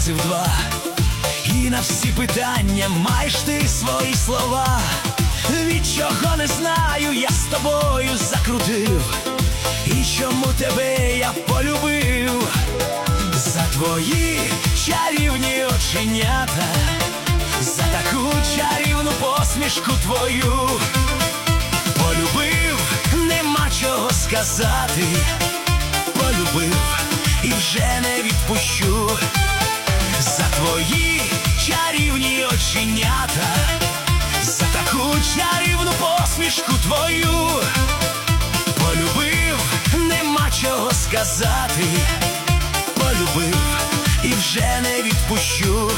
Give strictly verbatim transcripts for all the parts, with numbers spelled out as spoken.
рази в два. І на всі питання маєш ти свої слова. Від чого не знаю, я з тобою закрутив, і чому тебе я полюбив. За твої чарівні оченята, за таку чарівну посмішку твою. Полюбив, нема чого сказати. Полюбив і вже не відпущу. За твої чарівні оченята, за таку чарівну посмішку твою. Полюбив, нема чого сказати. Полюбив і вже не відпущу.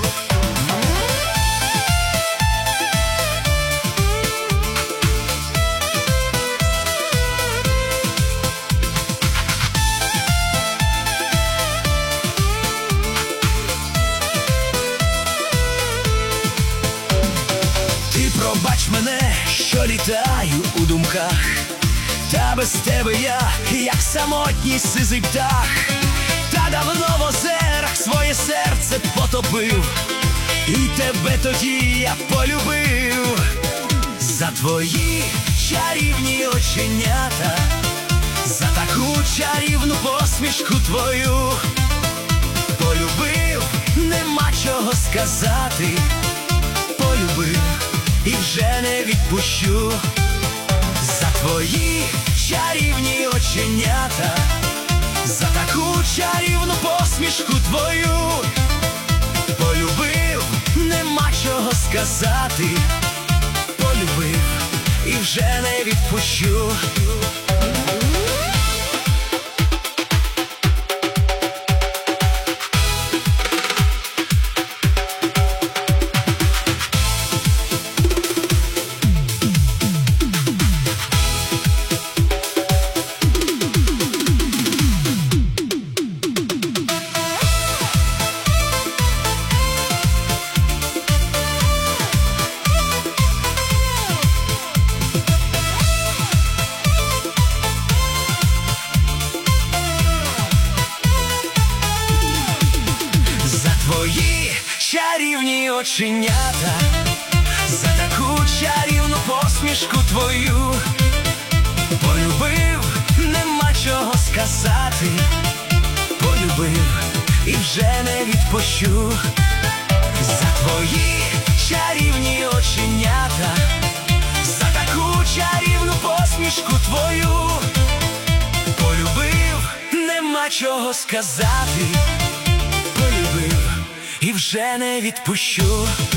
Пробач мене, що літаю у думках, та без тебе я, як самотній сизий птах. Та давно в озерах своє серце потопив, і тебе тоді я полюбив. За твої чарівні оченята, за таку чарівну посмішку твою. Полюбив, нема чого сказати. Полюбив і вже не відпущу. За твої чарівні оченята, за таку чарівну посмішку твою. Полюбив, нема чого сказати. Полюбив і вже не відпущу. Твої чарівні оченята, за таку чарівну посмішку твою. Полюбив, нема чого сказати. Полюбив і вже не відпущу. За твої чарівні оченята, за таку чарівну посмішку твою. Полюбив, нема чого сказати. Полюбив і вже не відпущу.